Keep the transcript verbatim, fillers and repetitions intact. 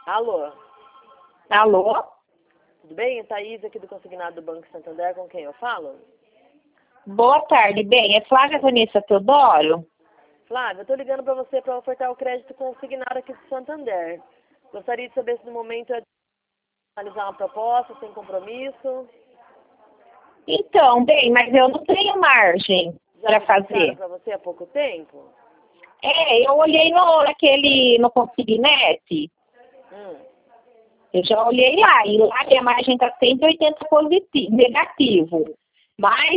Alô? Alô? Tudo bem? Thaís aqui do Consignado do Banco Santander, com quem eu falo? Boa tarde, bem. É Flávia Vanessa Teodoro? Flávia, eu tô ligando para você para ofertar o crédito consignado aqui do Santander. Gostaria de saber se no momento é de analisar uma proposta sem compromisso. Então, bem, mas eu não tenho margem para fazer. para você há pouco tempo? É, eu olhei no, naquele, no Consignet. Hum. Eu já olhei lá, e lá minha margem está cento e oitenta positivo, negativo. Mas